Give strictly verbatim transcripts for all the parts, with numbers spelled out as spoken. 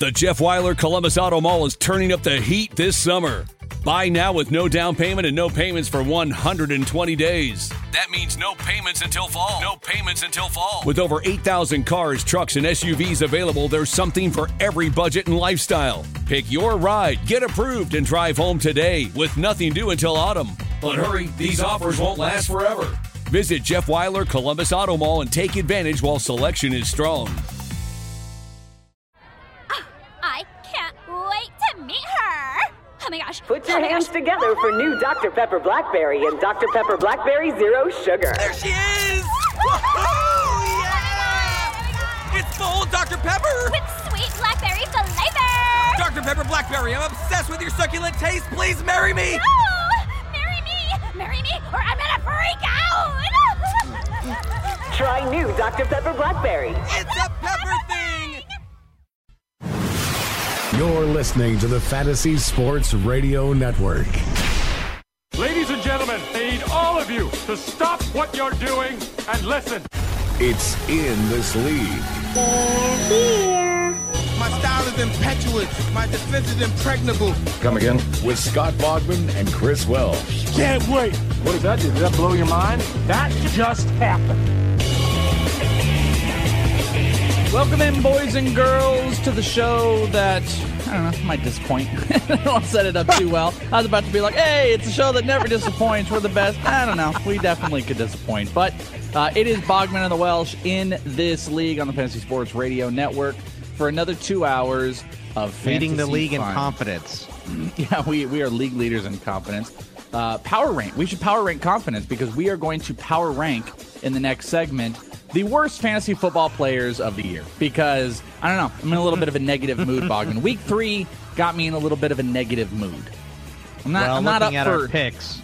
The Jeff Weiler Columbus Auto Mall is turning up the heat this summer. Buy now with no down payment and no payments for one hundred twenty days. That means no payments until fall. No payments until fall. With over eight thousand cars, trucks, and S U Vs available, there's something for every budget and lifestyle. Pick your ride, get approved, and drive home today with nothing due until autumn. But hurry, these offers won't last forever. Visit Jeff Weiler Columbus Auto Mall and take advantage while selection is strong. I can't wait to meet her. Oh my gosh. Put your oh hands gosh. together for new Doctor Pepper Blackberry and Doctor Pepper Blackberry Zero Sugar. There she is! Woohoo! Yeah! It's full Doctor Pepper! With sweet blackberry flavor. Doctor Pepper Blackberry, I'm obsessed with your succulent taste. Please marry me! No! Marry me! Marry me or I'm gonna freak out! Try new Doctor Pepper Blackberry. It's a pepper thing! You're listening to the Fantasy Sports Radio Network. Ladies and gentlemen, I need all of you to stop what you're doing and listen. It's In This League. They're here. My style is impetuous. My defense is impregnable. Come again? With Scott Bogman and Chris Welsh. Can't wait. What does that do? Did that blow your mind? That just happened. Welcome in, boys and girls, to the show that, I don't know, might disappoint. I don't set it up too well. I was about to be like, hey, it's a show that never disappoints. We're the best. I don't know. We definitely could disappoint. But uh, it is Bogman and the Welsh in this league on the Fantasy Sports Radio Network for another two hours of leading the league fun. in confidence. Yeah, we, we are league leaders in confidence. Uh, power rank. We should power rank confidence because we are going to power rank in the next segment the worst fantasy football players of the year. Because, I don't know, I'm in a little bit of a negative mood, Bogman. Week three got me in a little bit of a negative mood. I'm not, well, I'm not looking up at for our picks.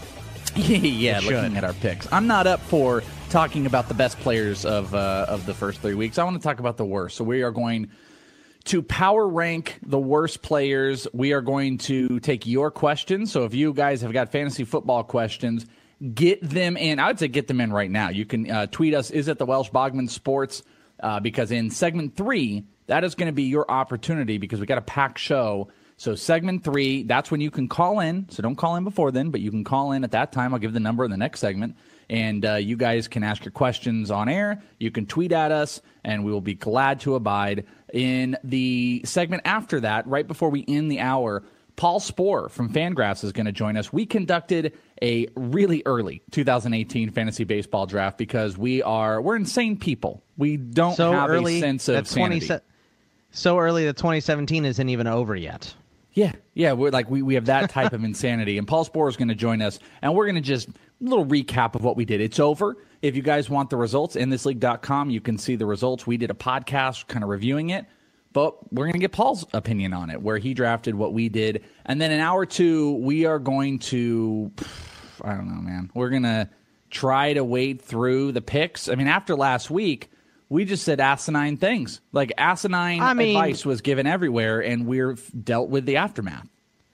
yeah, looking at our picks. I'm not up for talking about the best players of uh, of the first three weeks. I want to talk about the worst. So we are going to power rank the worst players. We are going to take your questions. So if you guys have got fantasy football questions, get them in. I would say get them in right now. You can uh, tweet us, is it the Welsh Bogman Sports? Uh, because in segment three, that is going to be your opportunity because we got a packed show. So segment three, that's when you can call in. So don't call in before then, but you can call in at that time. I'll give the number in the next segment. And uh, you guys can ask your questions on air. You can tweet at us, and we will be glad to abide. In the segment after that, right before we end the hour, Paul Spohr from Fangraphs is going to join us. We conducted a really early two thousand eighteen fantasy baseball draft because we are we're insane people. We don't so have early, a sense of sanity. twenty, so early that twenty seventeen isn't even over yet. Yeah, yeah, we're like we, we have that type of insanity. And Paul Spohr is going to join us, and we're going to just a little recap of what we did. It's over. If you guys want the results, in this league dot com, you can see the results. We did a podcast kind of reviewing it, but we're going to get Paul's opinion on it, where he drafted what we did. And then in hour two, we are going to, I don't know, man. We're going to try to wade through the picks. I mean, after last week, we just said asinine things. Like asinine I mean, advice was given everywhere, and we're dealt with the aftermath.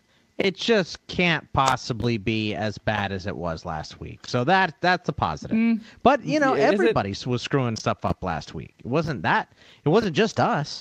It just can't possibly be as bad as it was last week. So that that's a positive. Mm. But, you know, Is everybody it? was screwing stuff up last week. It wasn't that. It wasn't just us.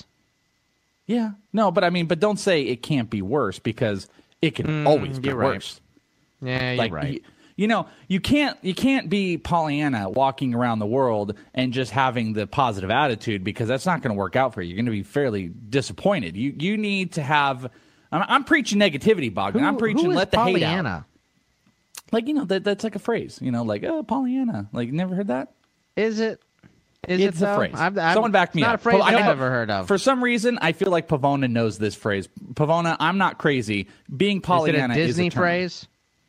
Yeah. No, but I mean, but don't say it can't be worse because it can Mm, always be you're right. worse. Yeah, you're like, right. You, you know, you can't you can't be Pollyanna walking around the world and just having the positive attitude because that's not going to work out for you. You're going to be fairly disappointed. You you need to have. I'm, I'm preaching negativity, Bogdan. Who, I'm preaching who is let the hate Pollyanna? out. Like, you know, that that's like a phrase. You know, like oh Pollyanna. Like, never heard that? Is it? Is it's it a though? phrase. I've, I've, Someone back me it's up. Not a phrase I I've know, never heard of. For some reason, I feel like Pavona knows this phrase. Pavona, I'm not crazy. Being Pollyanna is it a Disney is a term. phrase?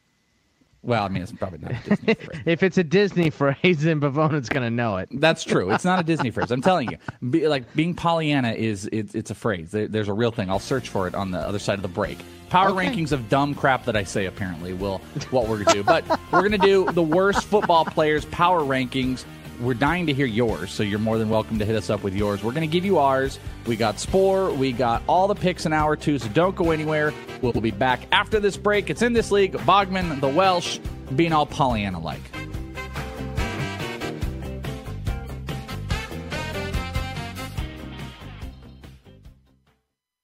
Well, I mean, it's probably not a Disney phrase. If it's a Disney phrase, then Pavona's going to know it. That's true. It's not a Disney phrase. I'm telling you. Be, like, being Pollyanna is it's, it's a phrase. There, there's a real thing. I'll search for it on the other side of the break. Power Okay. rankings of dumb crap that I say, apparently, will what we're going to do. But we're going to do the worst football players power rankings. We're dying to hear yours, so you're more than welcome to hit us up with yours. We're going to give you ours. We got Spohr. We got all the picks in hour two, so don't go anywhere. We'll be back after this break. It's In This League. Bogman, the Welsh, being all Pollyanna-like.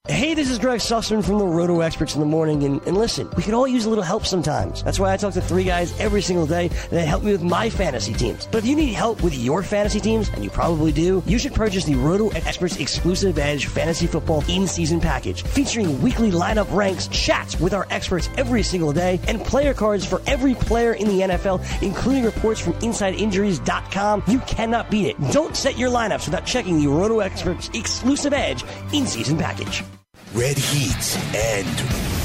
Hey, this is Greg Sussman from the Roto Experts in the Morning, and, and listen, we can all use a little help sometimes. That's why I talk to three guys every single day that help me with my fantasy teams. But if you need help with your fantasy teams, and you probably do, you should purchase the Roto Experts Exclusive Edge Fantasy Football In-Season Package, featuring weekly lineup ranks, chats with our experts every single day, and player cards for every player in the N F L, including reports from inside injuries dot com. You cannot beat it. Don't set your lineups without checking the Roto Experts Exclusive Edge In-Season Package. Red Heat and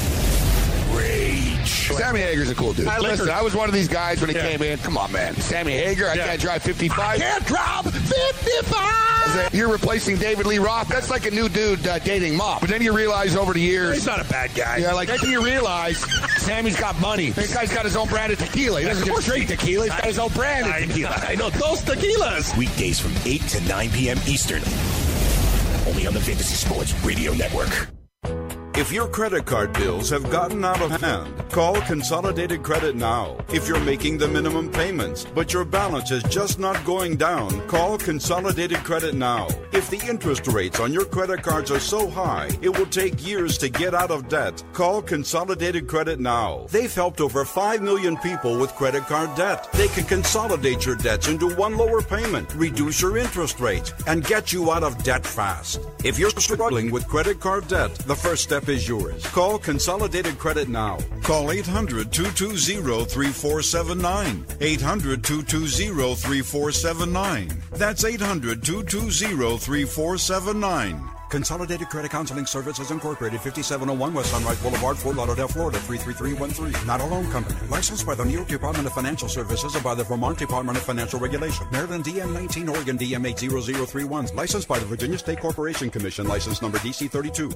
Rage. Sammy Hager's a cool dude. I, listen, I was one of these guys when he yeah. came in. Come on, man. Sammy Hager, I yeah. can't drive fifty-five. I can't drive fifty-five! You're replacing David Lee Roth. That's like a new dude uh, dating mom. But then you realize over the years... He's not a bad guy. Yeah, like, then you realize Sammy's got money. This guy's got his own brand of tequila. He doesn't just drink tequila. He's got his own brand of tequila. I know. Those tequilas. Weekdays from eight to nine p.m. Eastern. Only on the Fantasy Sports Radio Network. If your credit card bills have gotten out of hand, call Consolidated Credit now. If you're making the minimum payments, but your balance is just not going down, call Consolidated Credit now. If the interest rates on your credit cards are so high, it will take years to get out of debt, call Consolidated Credit now. They've helped over five million people with credit card debt. They can consolidate your debts into one lower payment, reduce your interest rate, and get you out of debt fast. If you're struggling with credit card debt, the first step is yours. Call Consolidated Credit now. Call eight hundred, two two zero, three four seven nine. eight hundred, two two zero, three four seven nine. That's eight hundred, two two zero, three four seven nine. Consolidated Credit Counseling Services Incorporated, fifty-seven oh one West Sunrise Boulevard, Fort Lauderdale, Florida, three three three one three. Not a loan company. Licensed by the New York Department of Financial Services and by the Vermont Department of Financial Regulation. Maryland D M nineteen, Oregon D M eight zero zero three one. Licensed by the Virginia State Corporation Commission. License number D C thirty-two.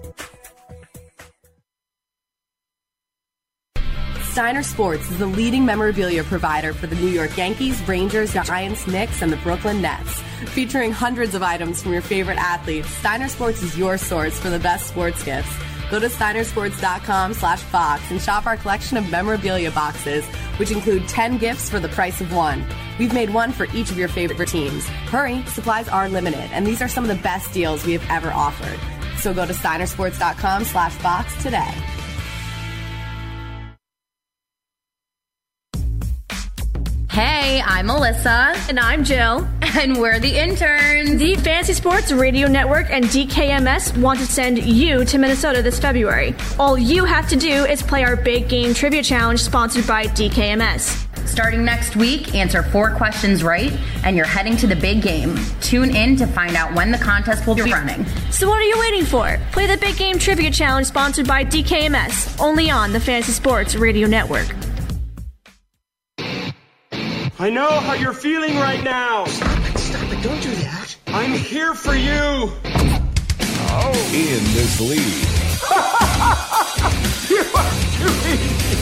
Steiner Sports is the leading memorabilia provider for the New York Yankees, Rangers, Giants, Knicks, and the Brooklyn Nets. Featuring hundreds of items from your favorite athletes, Steiner Sports is your source for the best sports gifts. Go to steinersports.com slash box and shop our collection of memorabilia boxes, which include ten gifts for the price of one. We've made one for each of your favorite teams. Hurry, supplies are limited, and these are some of the best deals we have ever offered. So go to steinersports.com slash box today. Hey, I'm Melissa. And I'm Jill. And we're the interns. The Fantasy Sports Radio Network and D K M S want to send you to Minnesota this February. All you have to do is play our Big Game Trivia Challenge sponsored by D K M S. Starting next week, answer four questions right, and you're heading to the big game. Tune in to find out when the contest will be running. So what are you waiting for? Play the Big Game Trivia Challenge sponsored by D K M S, only on the Fantasy Sports Radio Network. I know how you're feeling right now. Stop it, stop it, don't do that. I'm here for you. Oh. In this league. You are too easy.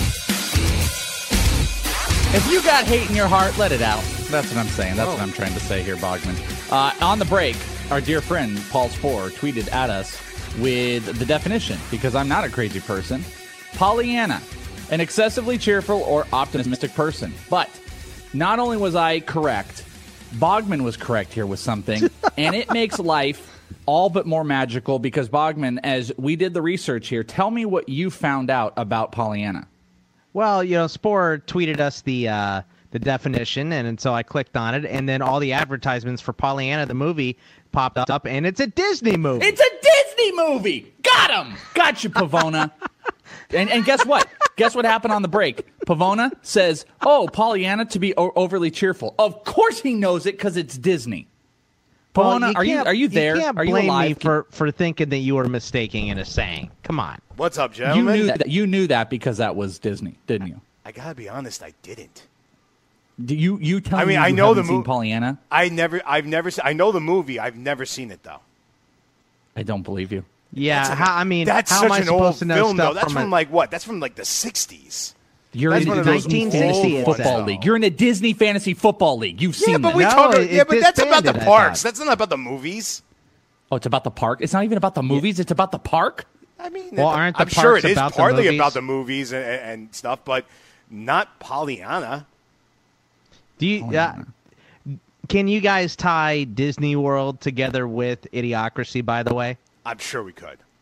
If you got hate in your heart, let it out. That's what I'm saying. That's oh. what I'm trying to say here, Bogman. Uh, on the break, our dear friend Paul Sporer tweeted at us with the definition, because I'm not a crazy person. Pollyanna, an excessively cheerful or optimistic person. But not only was I correct, Bogman was correct here with something, and it makes life all but more magical because, Bogman, as we did the research here, tell me what you found out about Pollyanna. Well, you know, Sporer tweeted us the uh, the definition, and, and so I clicked on it, and then all the advertisements for Pollyanna, the movie, popped up, and it's a Disney movie. It's a Disney movie! Got him! Got you, Pavona. and, and guess what? Guess what happened on the break? Pavona says, oh, Pollyanna to be o- overly cheerful. Of course he knows it because it's Disney. Pavona, well, you are you are you there? You can't are you blame alive? me for, for thinking that you were mistaking in a saying. Come on. What's up, gentlemen? You knew that, you knew that because that was Disney, didn't you? I, I gotta be honest, I didn't. Do you you tell I mean, me you I know haven't the seen movie. Pollyanna? I never, I've never seen. I know the movie. I've never seen it though. I don't believe you. Yeah, a, how, I mean, that's how such am I an supposed old to know film, stuff though. That's from, from a, like what? That's from like the sixties. You're that's in a nineteen sixty football league. You're in a Disney fantasy football league. You've yeah, seen but that. we No, talk. it, yeah, it but that's about the disbanded, parks. That's not about the movies. Oh, it's about the park. It's not even about the movies. Yeah. It's about the park. I mean, well, aren't the I'm sure it is about partly the about the movies and, and stuff, but not Pollyanna. Do you? Uh, can you guys tie Disney World together with Idiocracy? By the way, I'm sure we could.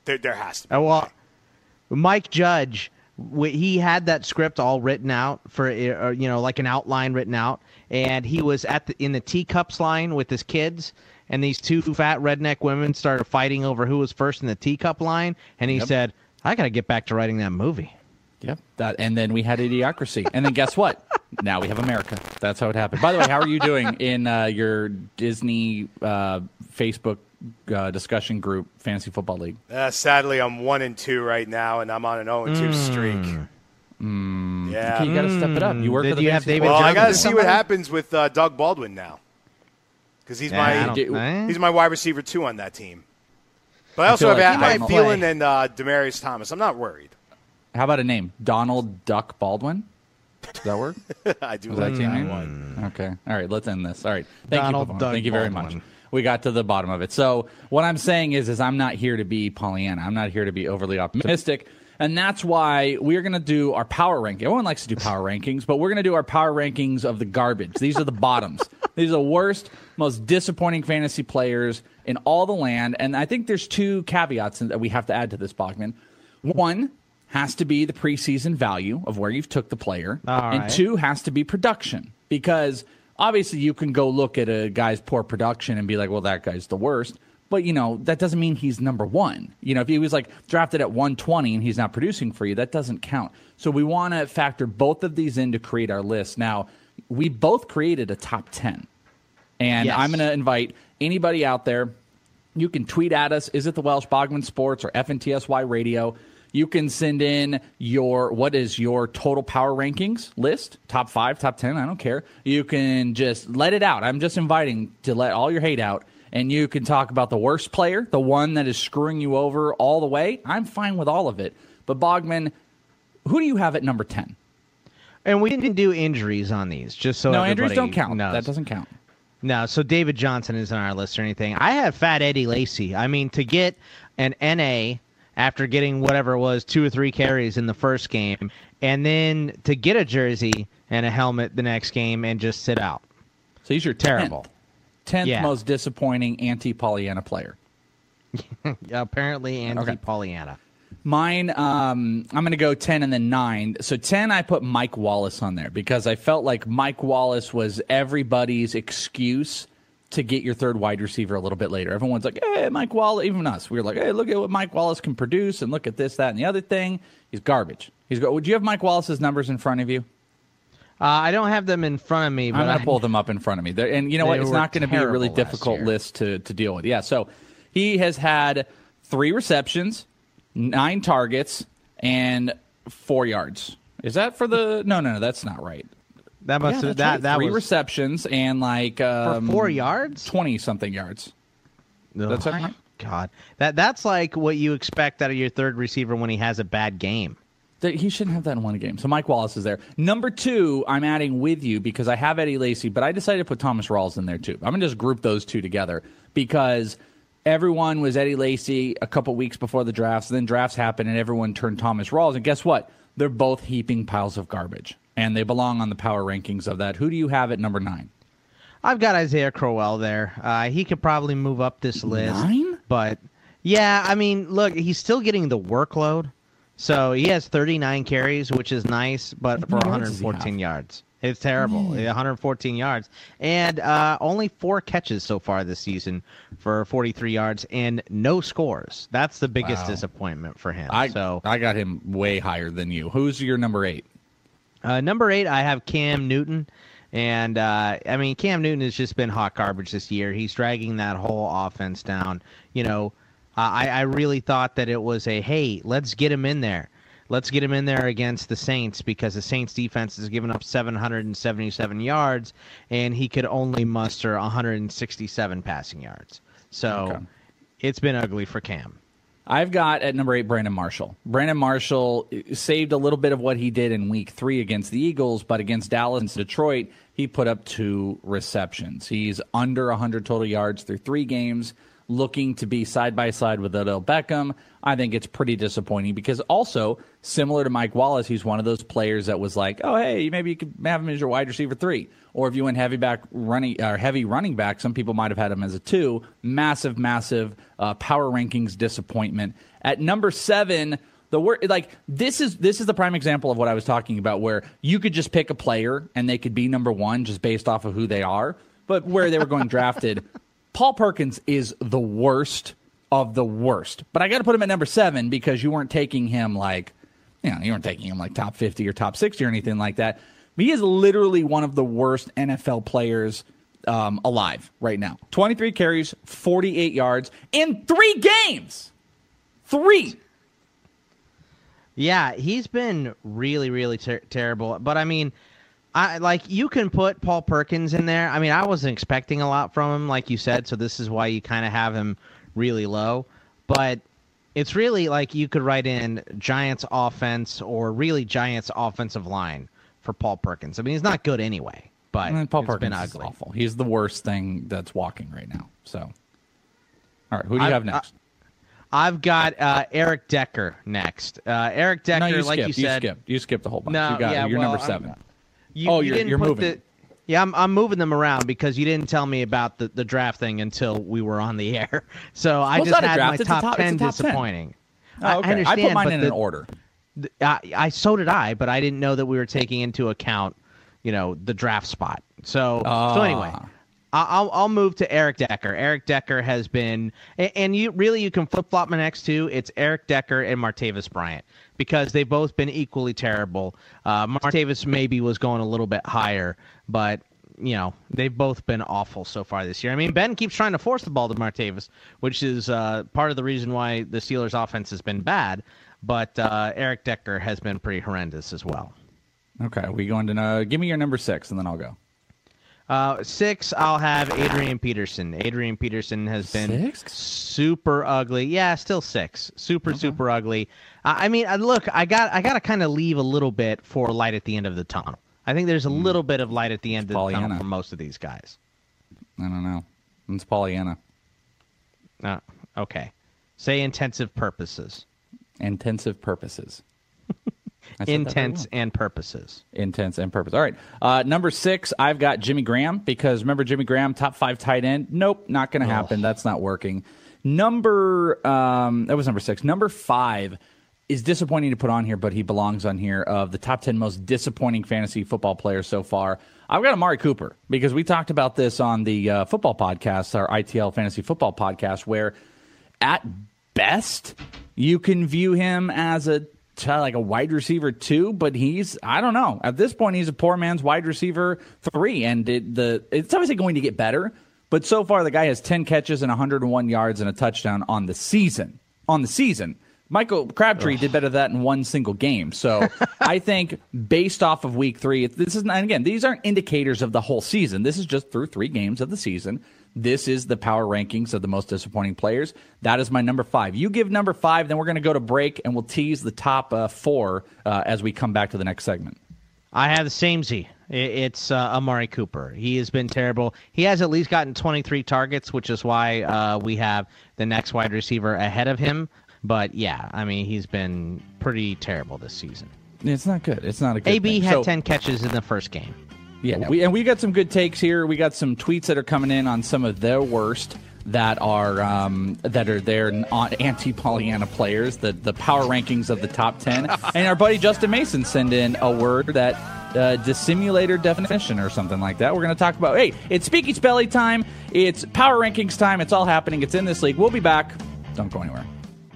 There, there has to be. Uh, well, Mike Judge, he had that script all written out for, uh, you know, like an outline written out, and he was at the, in the teacups line with his kids, and these two fat redneck women started fighting over who was first in the teacup line, and he Yep. said, I got to get back to writing that movie. Yep. That, and then we had Idiocracy. And then guess what? Now we have America. That's how it happened. By the way, how are you doing in uh, your Disney uh, Facebook uh, discussion group, Fantasy Football League? Uh, sadly, I'm one and two right now, and I'm on an oh and two streak. Mm. Yeah, Okay, you got to step it up. You work Did for the you have Fantasy David Well, Football I got to Jones or see what somebody? happens with uh, Doug Baldwin now, because he's Yeah, I my don't- eh? he's my wide receiver two on that team. But I also feel have like he I have might Thielen play. and uh, Demaryius Thomas. I'm not worried. How about a name? Donald Duck Baldwin? Does that work? I do Was like that team that name? one. Okay. All right. Let's end this. All right. Thank Donald you. Pavone. Doug Thank you very Baldwin. much. We got to the bottom of it. So what I'm saying is, is I'm not here to be Pollyanna. I'm not here to be overly optimistic. And that's why we're going to do our power ranking. Everyone likes to do power rankings, but we're going to do our power rankings of the garbage. These are the bottoms. These are the worst, most disappointing fantasy players in all the land. And I think there's two caveats that we have to add to this, Bachman. One has to be the preseason value of where you've took the player. All and right. two has to be production. Because obviously you can go look at a guy's poor production and be like, well, that guy's the worst. But, you know, that doesn't mean he's number one. You know, if he was, like, drafted at one twenty and he's not producing for you, that doesn't count. So we want to factor both of these in to create our list. Now, we both created a top ten. And Yes. I'm going to invite anybody out there. You can tweet at us. Is it the Welsh Bogman Sports or F N T S Y Radio? You can send in your, what is your total power rankings list? Top five, top ten, I don't care. You can just let it out. I'm just inviting to let all your hate out. And you can talk about the worst player, the one that is screwing you over all the way. I'm fine with all of it. But Bogman, who do you have at number ten? And we didn't do injuries on these, just so no, everybody injuries don't count. knows. That doesn't count. No, so David Johnson isn't on our list or anything. I have Fat Eddie Lacy. I mean, to get an N A after getting whatever it was, two or three carries in the first game, and then to get a jersey and a helmet the next game and just sit out. So he's your Terrible. tenth Yeah. most disappointing anti-Pollyanna player. Apparently anti-Pollyanna. Mine, um, I'm going to go ten and then nine. So ten, I put Mike Wallace on there because I felt like Mike Wallace was everybody's excuse to get your third wide receiver a little bit later. Everyone's like, hey, Mike Wallace, even us. We were like, hey, look at what Mike Wallace can produce and look at this, that, and the other thing. He's garbage. He's go- Would you have Mike Wallace's numbers in front of you? Uh, I don't have them in front of me, but I'm going I to pull them up in front of me. They're, and you know what? They It's were not going to be a really terrible last difficult year. list to, to deal with. Yeah, so he has had three receptions, nine targets, and four yards. Is that for the – no, no, no, that's not right. That must Yeah, have that's that right. that three was receptions and like um, for four yards, twenty something yards. Ugh. That's right. God, that that's like what you expect out of your third receiver when he has a bad game. That- He shouldn't have that in one game. So Mike Wallace is there. Number two, I'm adding with you because I have Eddie Lacy, but I decided to put Thomas Rawls in there too. I'm gonna just group those two together because everyone was Eddie Lacy a couple weeks before the drafts. Then drafts happened and everyone turned Thomas Rawls. And guess what? They're both heaping piles of garbage. And they belong on the power rankings of that. Who do you have at number nine? I've got Isaiah Crowell there. Uh, he could probably move up this list. Nine? But, yeah, I mean, look, he's still getting the workload. So he has thirty-nine carries, which is nice, but for many one yards hundred does he fourteen have? yards. It's terrible. one hundred fourteen yards. And uh, only four catches so far this season for forty-three yards and no scores. That's the biggest Wow. disappointment for him. I, so I got him way higher than you. Who's your number eight? Uh, number eight, I have Cam Newton. And, uh, I mean, Cam Newton has just been hot garbage this year. He's dragging that whole offense down. You know, uh, I, I really thought that it was a, hey, let's get him in there. Let's get him in there against the Saints because the Saints defense has given up seven hundred seventy-seven yards, and he could only muster one hundred sixty-seven passing yards. So Okay. it's been ugly for Cam. I've got at number eight Brandon Marshall. Brandon Marshall saved a little bit of what he did in week three against the Eagles, but against Dallas and Detroit, he put up two receptions. He's under one hundred total yards through three games. looking to be side by side with Odell Beckham, I think it's pretty disappointing because also, similar to Mike Wallace, he's one of those players that was like, oh, hey, maybe you could have him as your wide receiver three. Or if you went heavy back running or heavy running back, some people might have had him as a two. Massive, massive uh, power rankings disappointment. At number seven, the word like this is this is the prime example of what I was talking about, where you could just pick a player and they could be number one just based off of who they are. But where they were going drafted, Paul Perkins is the worst of the worst. But I got to put him at number seven because you weren't taking him like, you know, you weren't taking him like top fifty or top sixty or anything like that. But he is literally one of the worst N F L players um, alive right now. twenty-three carries, forty-eight yards in three games. Three. Yeah, he's been really, really ter- terrible. But I mean, I like you can put Paul Perkins in there. I mean, I wasn't expecting a lot from him, like you said, so this is why you kind of have him really low. But it's really like you could write in Giants offense or really Giants offensive line for Paul Perkins. I mean, he's not good anyway, but I mean, Paul it's Perkins been ugly. Is awful. He's the worst thing that's walking right now. So, all right, who do you I've, have next? I've got uh, Eric Decker next. Uh, Eric Decker, no, you like skipped. you said, you skipped. You skipped the whole bunch. No, you got yeah, it. You're well, number seven. I'm, you, oh, you you're, didn't you're put moving. The, yeah, I'm I'm moving them around because you didn't tell me about the, the draft thing until we were on the air. So I well, just had draft. my it's top, top ten top disappointing. ten. Oh, okay. I, understand, I put mine in the, an order. The, I, I so did I, but I didn't know that we were taking into account, you know, the draft spot. So uh. so anyway. I'll I'll move to Eric Decker. Eric Decker has been, and you really you can flip flop my next two. It's Eric Decker and Martavis Bryant because they've both been equally terrible. Uh, Martavis maybe was going a little bit higher, but you know they've both been awful so far this year. I mean, Ben keeps trying to force the ball to Martavis, which is uh, part of the reason why the Steelers' offense has been bad. But uh, Eric Decker has been pretty horrendous as well. Okay, we going to uh, give me your number six, and then I'll go. Uh, six, I'll have Adrian Peterson. Adrian Peterson has been six? super ugly. Yeah, still six. Super, okay. super ugly. Uh, I mean, uh, look, I got I got to kind of leave a little bit for light at the end of the tunnel. I think there's a mm. little bit of light at the end it's of the Pollyanna. tunnel for most of these guys. I don't know. It's Pollyanna. Uh, okay. Say intensive purposes. Intensive purposes. Intents and purposes. Intents and purpose. All right. Uh, number six, I've got Jimmy Graham because remember Jimmy Graham, top five tight end? Nope, not going to happen. Oh. That's not working. Number, um, that was number six. Number five is disappointing to put on here, but he belongs on here of the top ten most disappointing fantasy football players so far. I've got Amari Cooper because we talked about this on the uh, football podcast, our I T L fantasy football podcast, where at best you can view him as a like a wide receiver two, but he's, I don't know. At this point, he's a poor man's wide receiver three, and it, the it's obviously going to get better, but so far the guy has ten catches and one hundred one yards and a touchdown on the season. On the season. Michael Crabtree Ugh. did better than that in one single game. So I think based off of week three, this is, and again, these aren't indicators of the whole season. This is just through three games of the season. This is the power rankings of the most disappointing players. That is my number five. You give number five, then we're going to go to break, and we'll tease the top uh, four uh, as we come back to the next segment. I have the same Z. It's uh, Amari Cooper. He has been terrible. He has at least gotten twenty-three targets, which is why uh, we have the next wide receiver ahead of him. But, yeah, I mean, he's been pretty terrible this season. It's not good. It's not a good A B thing. had so, ten catches in the first game. Yeah, we, and we got some good takes here. We got some tweets that are coming in on some of their worst that are um, that are their anti-Pollyanna players, the, the power rankings of the top ten. And our buddy Justin Mason sent in a word that uh, dissimulator definition or something like that. We're going to talk about, hey, it's Speaky Spelly time. It's power rankings time. It's all happening. It's in this league. We'll be back. Don't go anywhere.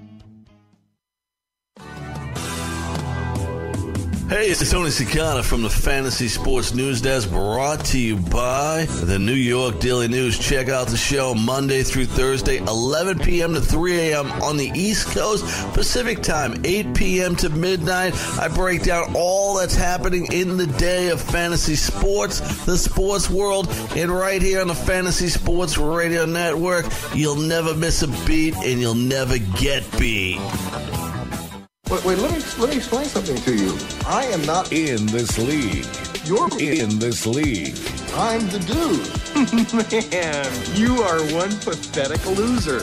Hey, it's Tony Cicada from the Fantasy Sports News Desk, brought to you by the New York Daily News. Check out the show Monday through Thursday, eleven p.m. to three a.m. on the East Coast, Pacific time, eight p.m. to midnight. I break down all that's happening in the day of fantasy sports, the sports world, and right here on the Fantasy Sports Radio Network, you'll never miss a beat and you'll never get beat. Wait, wait, let me let me explain something to you. I am not in this league. You're in this league. I'm the dude. Man, you are one pathetic loser.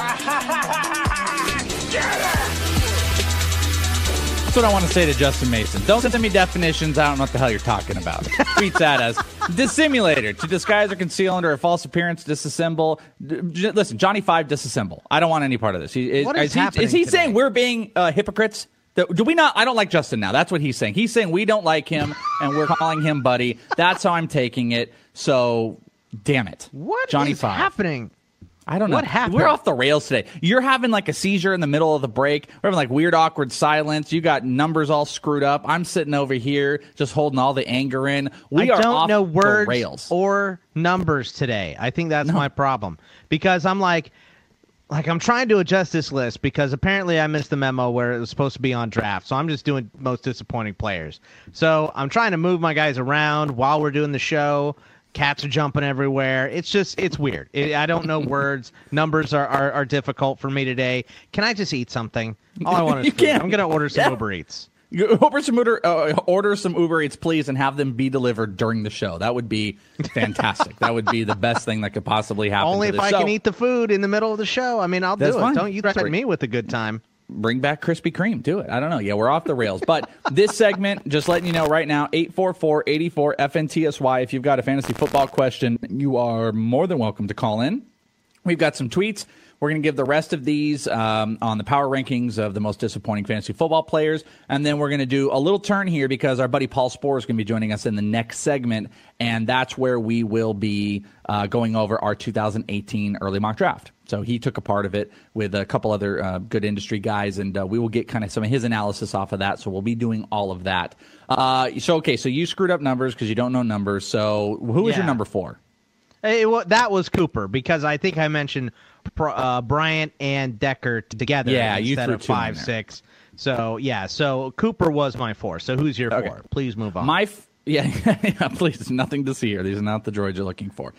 That's what I want to say to Justin Mason. Don't send me definitions. I don't know what the hell you're talking about. Tweets at us. Dissimulator, to disguise or conceal under a false appearance, disassemble. D- listen, Johnny Five, disassemble. I don't want any part of this. He, is, what is, is he, happening is he today? saying we're being uh, hypocrites? Do, do we not? I don't like Justin now. That's what he's saying. He's saying we don't like him, and we're calling him buddy. That's how I'm taking it. So, damn it. What Johnny is Five. happening? I don't know. What happened? We're off the rails today. You're having like a seizure in the middle of the break. We're having like weird, awkward silence. You got numbers all screwed up. I'm sitting over here just holding all the anger in. We I are don't off know the words rails. or numbers today. I think that's No. my problem because I'm like, like I'm trying to adjust this list because apparently I missed the memo where it was supposed to be on draft. So I'm just doing most disappointing players. So I'm trying to move my guys around while we're doing the show. Cats are jumping everywhere. It's just, it's weird. It, I don't know words. Numbers are, are, are difficult for me today. Can I just eat something? All I want is You food. can't. I'm going to order some Yeah. Uber Eats. You order some Uber, uh, order some Uber Eats, please, and have them be delivered during the show. That would be fantastic. That would be the best thing that could possibly happen. Only to if this. I So, can eat the food in the middle of the show. I mean, I'll That's do it. fine. Don't you threaten me with a good time. Bring back Krispy Kreme. Do it. I don't know. Yeah, we're off the rails. But this segment, just letting you know right now, eight four four, eight four, F N T S Y. If you've got a fantasy football question, you are more than welcome to call in. We've got some tweets. We're going to give the rest of these um, on the power rankings of the most disappointing fantasy football players. And then we're going to do a little turn here because our buddy Paul Sporer is going to be joining us in the next segment. And that's where we will be uh, going over our two thousand eighteen early mock draft. So he took a part of it with a couple other uh, good industry guys, and uh, we will get kind of some of his analysis off of that. So we'll be doing all of that. Uh, so, okay, so you screwed up numbers because you don't know numbers. So who was Yeah. your number four? Hey, well, that was Cooper because I think I mentioned uh, Bryant and Decker together Yeah, you instead threw of two in five, there. six. So, yeah, so Cooper was my four. So who's your Okay. four? Please move on. My f- yeah, yeah, please, nothing to see here. These are not the droids you're looking for.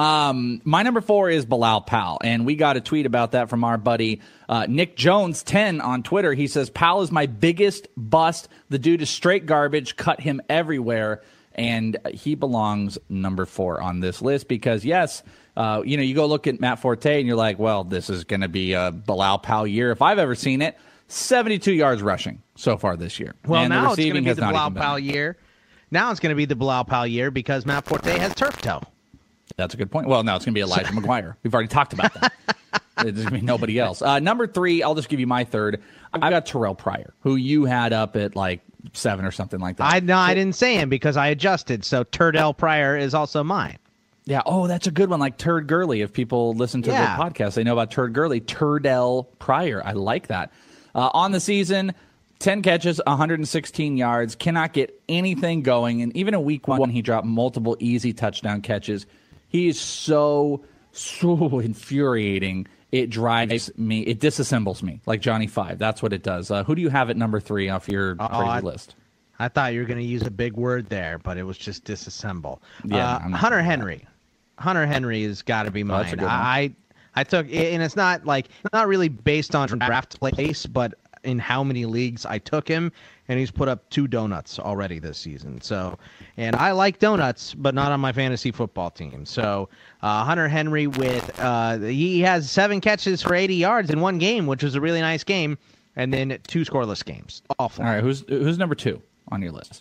Um, my number four is Bilal Powell, and we got a tweet about that from our buddy uh, Nick Jones ten on Twitter. He says, Powell is my biggest bust. The dude is straight garbage. Cut him everywhere. And he belongs number four on this list because, yes, uh, you know, you go look at Matt Forte and you're like, well, this is going to be a Bilal Powell year if I've ever seen it. seventy-two yards rushing so far this year. well, and now the it's going to receiving be has the not Bilal even been Powell there. year. Now it's going to be the Bilal Powell year because Matt Forte has turf toe. That's a good point. Well, no, it's going to be Elijah McGuire. We've already talked about that. There's going to be nobody else. Uh, number three, I'll just give you my third. I got Terrell Pryor, who you had up at like seven or something like that. I no, I didn't say him because I adjusted. So Turdell Pryor is also mine. Yeah. Oh, that's a good one. Like Turd Gurley. If people listen to Yeah. the podcast, they know about Turd Gurley. Turdell Pryor. I like that. Uh, on the season, ten catches, one hundred sixteen yards. Cannot get anything going. And even in week one, he dropped multiple easy touchdown catches. He is so, so infuriating. It drives me. It disassembles me like Johnny Five. That's what it does. Uh, who do you have at number three off your Uh-oh, crazy I- list? I thought you were going to use a big word there, but it was just disassemble. Yeah, uh, I'm not Hunter gonna do Henry. Hunter Henry has got to be Oh, mine. that's a good one. I I took, and it's not like not really based on draft place, but in how many leagues I took him, and he's put up two donuts already this season. So, and I like donuts, but not on my fantasy football team. So, uh, Hunter Henry with uh, he has seven catches for eighty yards in one game, which was a really nice game, and then two scoreless games. Awful. All right, who's who's number two on your list?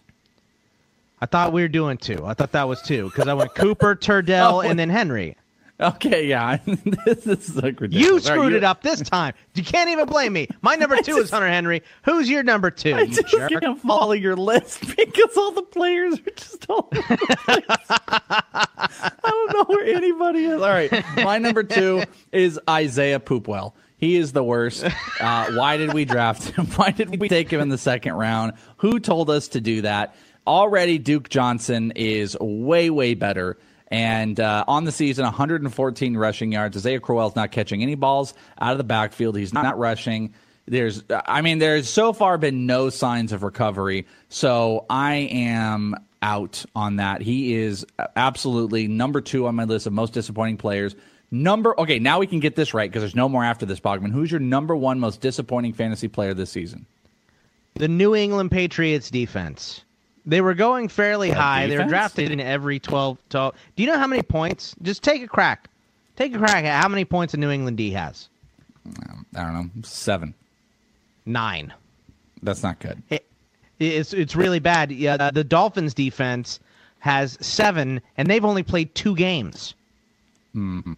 I thought we were doing two. I thought that was two because I went Cooper, Turdell, Oh, and then Henry. Okay, yeah. this, this is like ridiculous. You All right, screwed you- it up this time. You can't even blame me. My number two is Hunter Henry. Who's your number two? I you just jerk? can't follow your list because all the players are just all over the place. I don't know where anybody is. All right, my number two is Isaiah Poopwell. He is the worst. Uh, why did we draft him? Why did we take him in the second round? Who told us to do that? Already, Duke Johnson is way, way better. And uh, on the season, one hundred fourteen rushing yards. Isaiah Crowell's not catching any balls out of the backfield. He's not rushing. There's, I mean, there's so far been no signs of recovery. So I am out on that. He is absolutely number two on my list of most disappointing players. Number, okay, now we can get this right because there's no more after this, Bogman. Who's your number one most disappointing fantasy player this season? The New England Patriots defense. They were going fairly That high. defense? They were drafted in every twelve, twelve. Do you know how many points? Just take a crack. Take a crack at how many points a New England D has. I don't know. Seven. Nine. That's not good. It, it's it's really bad. Yeah, the Dolphins defense has seven, and they've only played two games. Mm-hmm.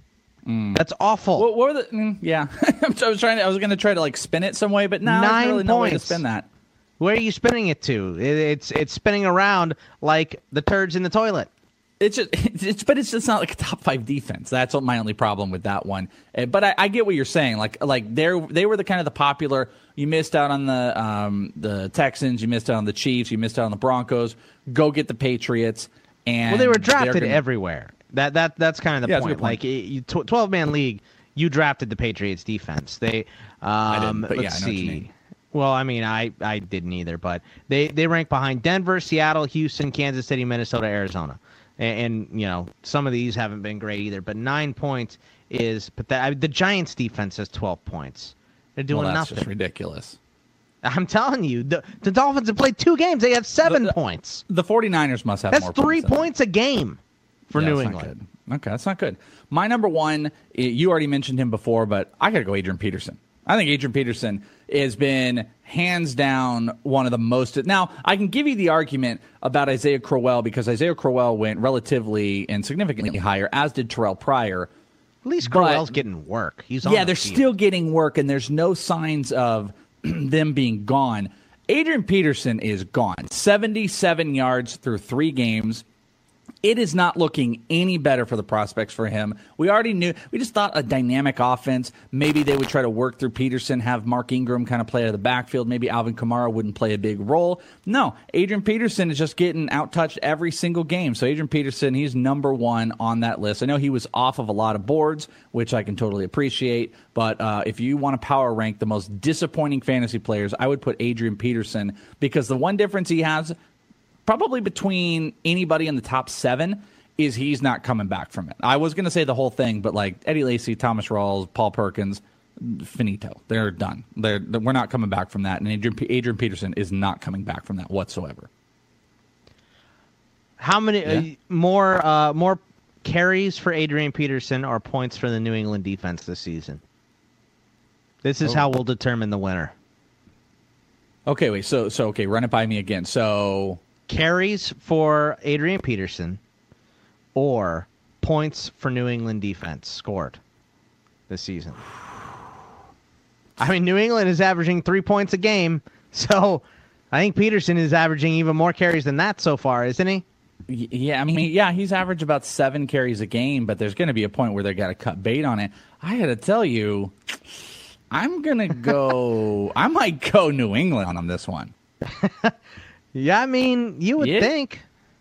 Mm. That's awful. What, what were the? Mm, yeah, I was trying. To, I was going to try to like spin it some way, but no, Nine there's really no way to points. spin that. Where are you spinning it to? It, it's it's spinning around like the turds in the toilet. It's just, it's, but it's just not like a top five defense. That's what my only problem with that one. Uh, But I, I get what you're saying. Like, like they they were the kind of the popular. You missed out on the um, the Texans. You missed out on the Chiefs. You missed out on the Broncos. Go get the Patriots. And Well, they were drafted gonna, everywhere. That that that's kind of the Yeah, that's a point. good point. Like you, twelve man league, you drafted the Patriots defense. They um, didn't, but let's yeah, I know what you see. mean. Well, I mean, I, I didn't either, but they, they rank behind Denver, Seattle, Houston, Kansas City, Minnesota, Arizona. And, and, you know, some of these haven't been great either. But nine points is – but the, the Giants' defense has twelve points. They're doing well, that's nothing. just ridiculous. I'm telling you, the, the Dolphins have played two games. They have seven The- the- points. The 49ers must have That's more three points. than points a game for Yeah, New that's not England. good. Okay, that's not good. My number one, i- you already mentioned him before, but I got to go Adrian Peterson. I think Adrian Peterson has been hands down one of the most. Now, I can give you the argument about Isaiah Crowell because Isaiah Crowell went relatively and significantly higher, as did Terrell Pryor. At least But- Crowell's getting work. He's on yeah, the they're field. still getting work, and there's no signs of them being gone. Adrian Peterson is gone. seventy-seven yards through three games. It is not looking any better for the prospects for him. We already knew. We just thought a dynamic offense. Maybe they would try to work through Peterson, have Mark Ingram kind of play out of the backfield. Maybe Alvin Kamara wouldn't play a big role. No, Adrian Peterson is just getting out-touched every single game. So Adrian Peterson, he's number one on that list. I know he was off of a lot of boards, which I can totally appreciate. But uh, if you want to power rank the most disappointing fantasy players, I would put Adrian Peterson because the one difference he has probably between anybody in the top seven is he's not coming back from it. I was going to say the whole thing, but like Eddie Lacy, Thomas Rawls, Paul Perkins, finito. They're done. They're, we're not coming back from that. And Adrian, Adrian Peterson is not coming back from that whatsoever. How many Yeah. uh, more uh, more carries for Adrian Peterson or points for the New England defense this season? This is Oh. how we'll determine the winner. Okay, wait. So, so okay, run it by me again. So carries for Adrian Peterson or points for New England defense scored this season. I mean, New England is averaging three points a game, so I think Peterson is averaging even more carries than that so far, isn't he? Y- Yeah, I mean, yeah, he's averaged about seven carries a game, but there's going to be a point where they got to cut bait on it. I got to tell you, I'm going to go, I might go New England on this one. Yeah, I mean, you would Yeah. think.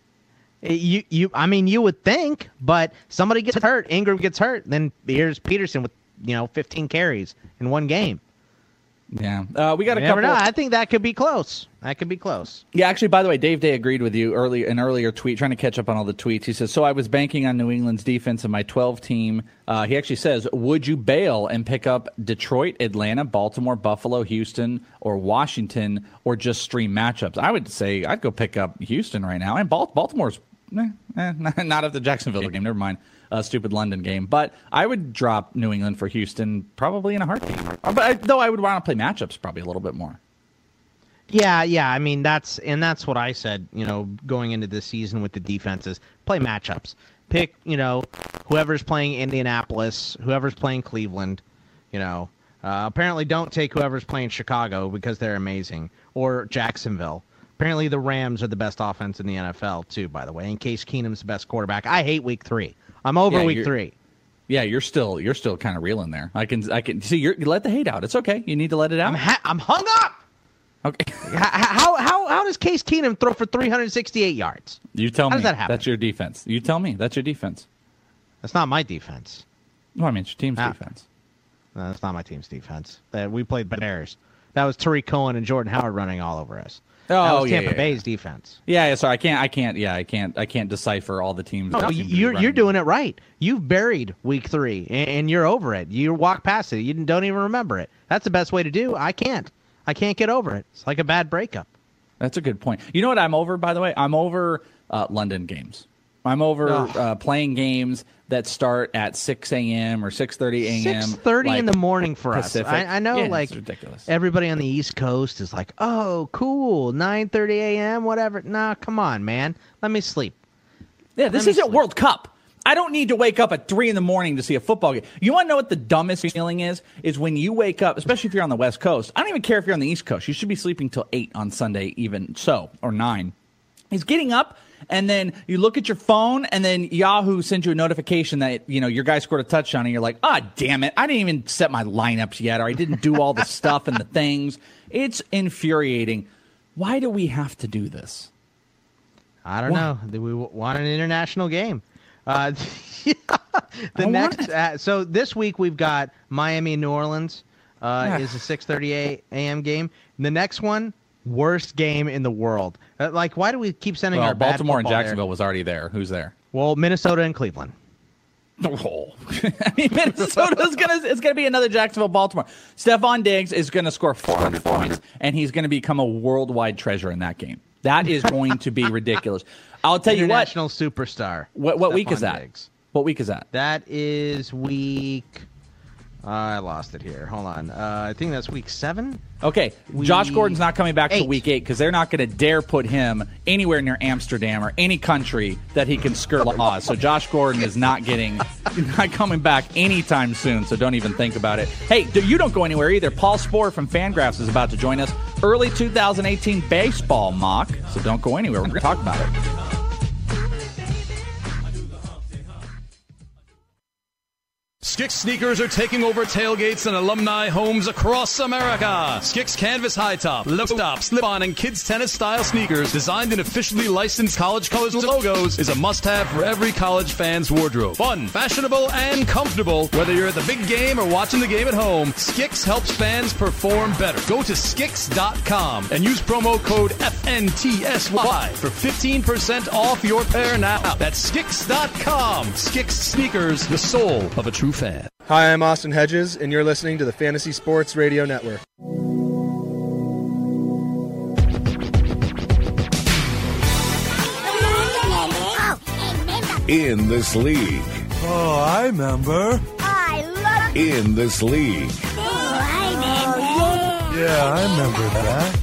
You, you, I mean, you would think, but somebody gets hurt. Ingram gets hurt. Then here's Peterson with, you know, fifteen carries in one game. Yeah, uh, we got a You never couple. know. I think that could be close. That could be close. Yeah, actually, by the way, Dave Day agreed with you early an earlier tweet, trying to catch up on all the tweets. He says, so I was banking on New England's defense in my twelve team. Uh, he actually says, would you bail and pick up Detroit, Atlanta, Baltimore, Buffalo, Houston, or Washington, or just stream matchups? I would say I'd go pick up Houston right now. And Bal- Baltimore's eh, eh, not at the Jacksonville game. Never mind. Uh, stupid London game. But I would drop New England for Houston probably in a heartbeat. But I, though I would want to play matchups probably a little bit more. Yeah, yeah. I mean, that's and that's what I said. You know, going into this season with the defenses, play matchups. Pick, you know, whoever's playing Indianapolis, whoever's playing Cleveland. You know, uh, apparently don't take whoever's playing Chicago because they're amazing, or Jacksonville. Apparently the Rams are the best offense in the N F L too. By the way, in case Keenum's the best quarterback. I hate Week Three. I'm over Yeah, Week you're- Three. Yeah, you're still you're still kind of reeling there. I can I can see you're, you let the hate out. It's okay. You need to let it out. I'm ha- I'm hung up. Okay. how how how does Case Keenum throw for three hundred sixty-eight yards? You tell How me. does that happen? That's your defense. You tell me. That's your defense. That's not my defense. No, I mean it's your team's Ah. defense. No, that's not my team's defense. That we played Bears. That was Tariq Cohen and Jordan Howard running all over us. Oh, that was yeah, Tampa yeah, Bay's yeah. defense. Yeah, yeah. So I can't. I can't. Yeah, I can't. I can't decipher all the teams. No, that you- seem to be you're running. you're doing it right. You've buried Week Three, and, and you're over it. You walk past it. You don't even remember it. That's the best way to do. I can't. I can't get over it. It's like a bad breakup. That's a good point. You know what I'm over, by the way? I'm over uh, London games. I'm over oh. uh, playing games that start at six a.m. or six thirty a.m. six thirty like in the morning for Pacific. us. I, I know, yeah, like, it's ridiculous. Everybody on the East Coast is like, oh, cool, nine thirty a.m., whatever. Nah, come on, man. Let me sleep. Yeah, this isn't World Cup. I don't need to wake up at three in the morning to see a football game. You want to know what the dumbest feeling is? Is when you wake up, especially if you're on the West Coast. I don't even care if you're on the East Coast. You should be sleeping till eight on Sunday, even so, or nine. He's getting up, and then you look at your phone, and then Yahoo sends you a notification that, you know, your guy scored a touchdown, and you're like, ah, damn it, I didn't even set my lineups yet, or I didn't do all the stuff and the things. It's infuriating. Why do we have to do this? I don't what? know. We want an international game. Uh, the next, uh, so this week we've got Miami and New Orleans. Uh, yeah. Is a six thirty a.m. game. The next one, worst game in the world. Uh, like, why do we keep sending well, our bad Baltimore and Jacksonville there? was already there. Who's there? Well, Minnesota and Cleveland. Oh. I mean, Minnesota's gonna it's gonna be another Jacksonville, Baltimore. Stephon Diggs is gonna score four hundred points, and he's gonna become a worldwide treasure in that game. That is going to be ridiculous. I'll tell you what. International superstar. What, what week Stephon is that? Diggs. What week is that? That is week. Uh, I lost it here. Hold on. Uh, I think that's week seven. Okay, week Josh Gordon's not coming back eight. till week eight because they're not going to dare put him anywhere near Amsterdam or any country that he can skirt laws. So Josh Gordon is not getting, not coming back anytime soon. So don't even think about it. Hey, you don't go anywhere either. Paul Sporer from Fangraphs is about to join us. Early two thousand eighteen baseball mock. So don't go anywhere. We're going to talk about it. Skix sneakers are taking over tailgates and alumni homes across America. Skix canvas high top, low top, slip-on, and kids tennis style sneakers designed in officially licensed college colors with logos is a must-have for every college fan's wardrobe. Fun, fashionable, and comfortable. Whether you're at the big game or watching the game at home, Skix helps fans perform better. Go to skix dot com and use promo code F N T S Y for fifteen percent off your pair now. That's skix dot com. Skix sneakers, the soul of a true fan. Hi, I'm Austin Hedges, and you're listening to the Fantasy Sports Radio Network. In this league. Oh, I remember. I love In this league. Oh, I remember. Yeah, I remember that.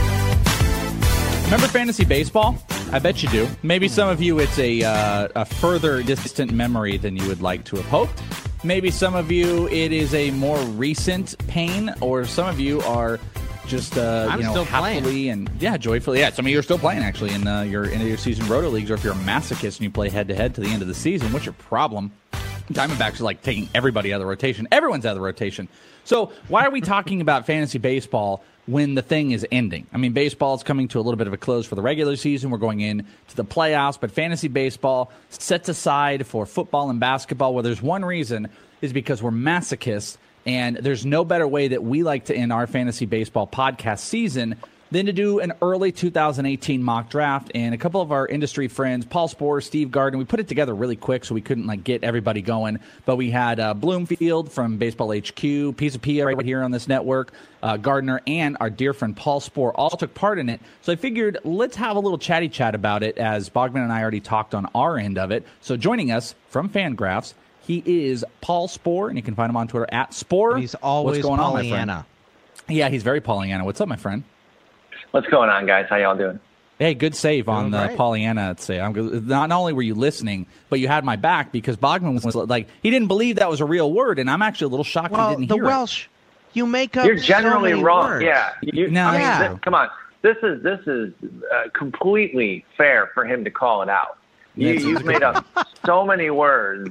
Remember fantasy baseball? I bet you do. Maybe some of you, it's a, uh, a further distant memory than you would like to have hoped. Maybe some of you, it is a more recent pain, or some of you are just, uh, I'm you know, still happily playing. and yeah, joyfully. Yeah, some of you are still playing actually in uh, your end of your season roto leagues, or if you're a masochist and you play head to head to the end of the season. What's your problem? Diamondbacks are like taking everybody out of the rotation. Everyone's out of the rotation. So why are we talking about fantasy baseball when the thing is ending? I mean, baseball is coming to a little bit of a close for the regular season. We're going into the playoffs, but fantasy baseball sets aside for football and basketball. Well, there's one reason is because we're masochists, and there's no better way that we like to end our fantasy baseball podcast season than to do an early two thousand eighteen mock draft. And a couple of our industry friends, Paul Sporer, Steve Gardner, we put it together really quick so we couldn't like get everybody going. But we had uh, Bloomfield from Baseball H Q, Pisa Pia right here on this network, uh, Gardner, and our dear friend Paul Sporer all took part in it. So I figured let's have a little chatty chat about it, as Bogman and I already talked on our end of it. So joining us from Fangraphs, he is Paul Sporer, and you can find him on Twitter at Sporer. He's always What's going Pollyanna. on, my friend? Yeah, he's very Pollyanna. What's up, my friend? What's going on, guys? How y'all doing? Hey, good save on the right. Pollyanna. I'd say I'm good. Not, not only were you listening, but you had my back, because Bogman was like, he didn't believe that was a real word, and I'm actually a little shocked Well, he didn't the hear Welsh, you make up You're generally so many wrong. words. Yeah. You, No, I mean, yeah. th- come on. This is this is uh, completely fair for him to call it out. You, That's you've made up so many words.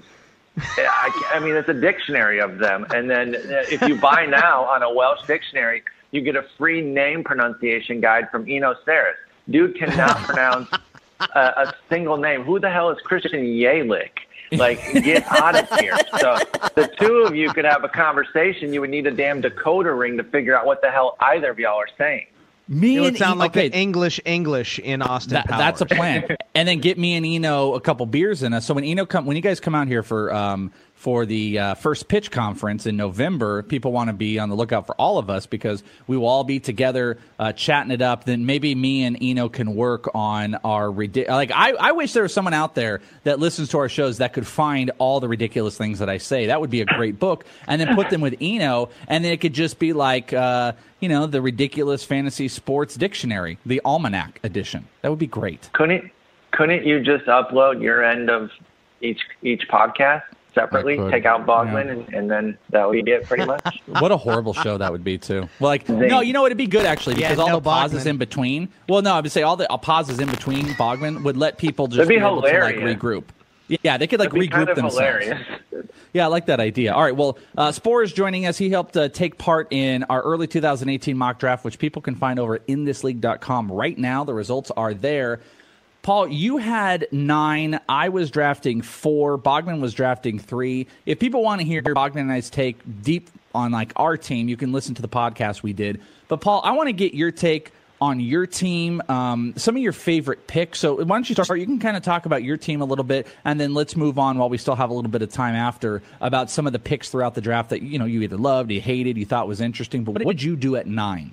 I, I mean, it's a dictionary of them. And then if you buy now on a Welsh dictionary, you get a free name pronunciation guide from Eno Saris. Dude cannot pronounce a, a single name. Who the hell is Christian Yelich? Like, get out of here. So the two of you could have a conversation. You would need a damn decoder ring to figure out what the hell either of y'all are saying. Me It would and sound E- like okay, an English English in Austin that, Powers. that's a plan. And then get me and Eno a couple beers in us. So when Eno come, when you guys come out here for um for the uh, first pitch conference in November. People want to be on the lookout for all of us because we will all be together uh, chatting it up. Then maybe me and Eno can work on our ridiculous. Like I, I wish there was someone out there that listens to our shows that could find all the ridiculous things that I say. That would be a great book, and then put them with Eno, and then it could just be like uh, you know, the Ridiculous Fantasy Sports Dictionary, the Almanac edition. That would be great. Couldn't couldn't you just upload your end of each each podcast separately, take out Bogman, yeah. and, and then that would be it pretty much? What a horrible show that would be, too. Well, like, no, you know what? It'd be good, actually, because yeah, all no the pauses Bogman. in between. Well, no, I would say all the uh, pauses in between Bogman would let people just be, be able hilarious. to, like, regroup. Yeah, they could, like, regroup kind of themselves. Hilarious. Yeah, I like that idea. All right, well, uh, Spore is joining us. He helped uh, take part in our early two thousand eighteen mock draft, which people can find over at in this league dot com right now. The results are there. Paul, you had nine. I was drafting four. Bogman was drafting three. If people want to hear Bogman and I's take deep on like our team, you can listen to the podcast we did. But Paul, I want to get your take on your team, um, some of your favorite picks. So why don't you start? You can kind of talk about your team a little bit, and then let's move on while we still have a little bit of time after about some of the picks throughout the draft that you know you either loved, you hated, you thought was interesting. But what did you do at nine?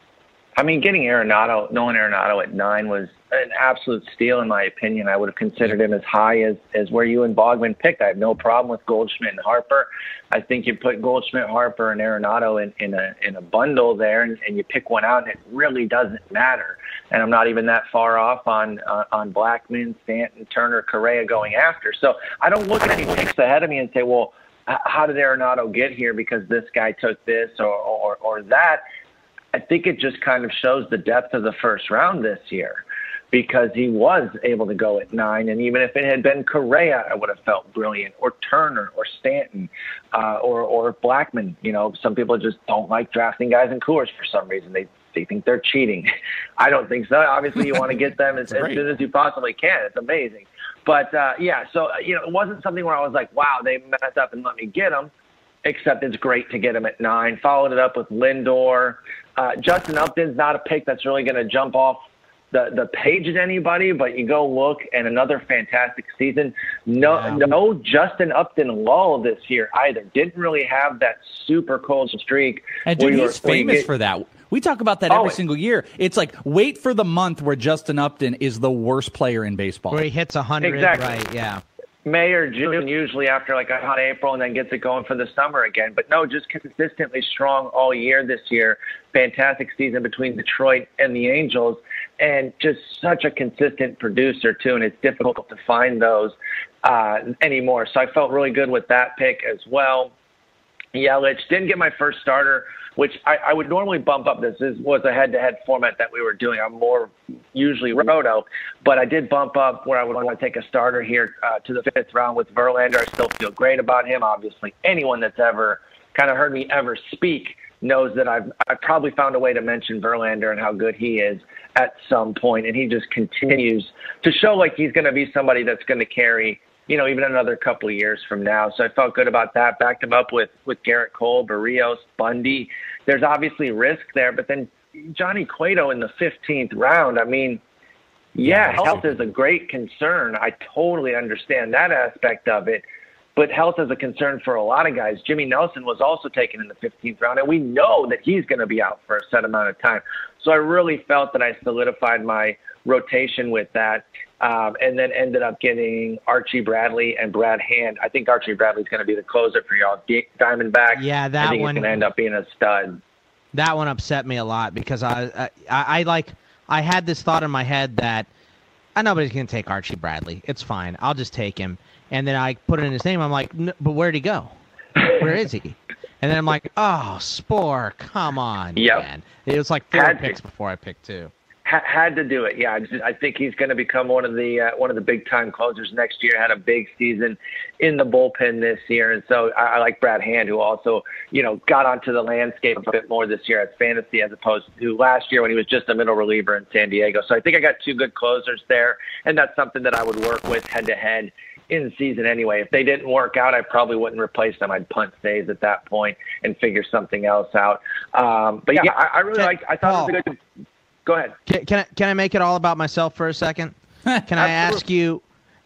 I mean, getting Arenado, Nolan Arenado at nine was an absolute steal, in my opinion. I would have considered him as high as, as where you and Bogman picked. I have no problem with Goldschmidt and Harper. I think you put Goldschmidt, Harper, and Arenado in, in a in a bundle there, and, and you pick one out, and it really doesn't matter. And I'm not even that far off on uh, on Blackmon, Stanton, Turner, Correa going after. So I don't look at any picks ahead of me and say, well, how did Arenado get here because this guy took this or or, or that? I think it just kind of shows the depth of the first round this year because he was able to go at nine. And even if it had been Correa, I would have felt brilliant, or Turner or Stanton uh, or, or Blackmon. You know, some people just don't like drafting guys in Coors for some reason. They they think they're cheating. I don't think so. Obviously, you want to get them as, as soon as you possibly can. It's amazing. But, uh, yeah, so, you know, it wasn't something where I was like, wow, they messed up and let me get them. Except it's great to get him at nine. Followed it up with Lindor. Uh, Justin Upton's not a pick that's really going to jump off the, the page at anybody, but you go look and another fantastic season. No, wow. no Justin Upton lull this year either. Didn't really have that super cold streak. And dude, he's famous get, for that. We talk about that oh, every single year. It's like, wait for the month where Justin Upton is the worst player in baseball. Where he hits one hundred, exactly. right, yeah. May or June, usually after like a hot April, and then gets it going for the summer again. But no, just consistently strong all year this year. Fantastic season between Detroit and the Angels, and just such a consistent producer too. And it's difficult to find those uh, anymore. So I felt really good with that pick as well. Yelich didn't get my first starter, which I, I would normally bump up. This is, was a head-to-head format that we were doing. I'm more usually roto, but I did bump up where I would want to take a starter here uh, to the fifth round with Verlander. I still feel great about him. Obviously, anyone that's ever kind of heard me ever speak knows that I've, I've probably found a way to mention Verlander and how good he is at some point, and he just continues to show like he's going to be somebody that's going to carry, you know, even another couple of years from now. So I felt good about that. Backed him up with, with Garrett Cole, Barrios, Bundy. There's obviously risk there, but then Johnny Cueto in the fifteenth round. I mean, yeah, health is a great concern. I totally understand that aspect of it, but health is a concern for a lot of guys. Jimmy Nelson was also taken in the fifteenth round, and we know that he's going to be out for a set amount of time. So I really felt that I solidified my rotation with that. Um, and then ended up getting Archie Bradley and Brad Hand. I think Archie Bradley's going to be the closer for y'all. Diamondback. Yeah, that I think one he's going to end up being a stud. That one upset me a lot because I, I, I, I like, I had this thought in my head that I nobody's going to take Archie Bradley. It's fine. I'll just take him. And then I put in his name. I'm like, but where'd he go? Where is he? And then I'm like, oh, Spore, come on, yep. man. It was like four Had picks to. before I picked two. Had to do it, yeah. I, just, I think he's going to become one of the uh, one of the big time closers next year. Had a big season in the bullpen this year, and so I, I like Brad Hand, who also you know got onto the landscape a bit more this year as fantasy as opposed to last year when he was just a middle reliever in San Diego. So I think I got two good closers there, and that's something that I would work with head to head in the season anyway. If they didn't work out, I probably wouldn't replace them. I'd punt stays at that point and figure something else out. Um, but yeah, I, I really like. I thought it was a good. Go ahead. Can, can I can I make it all about myself for a second? Can I ask you?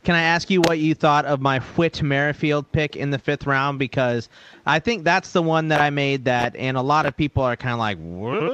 Can I ask you what you thought of my Whit Merrifield pick in the fifth round? Because I think that's the one that I made that, and a lot of people are kind of like,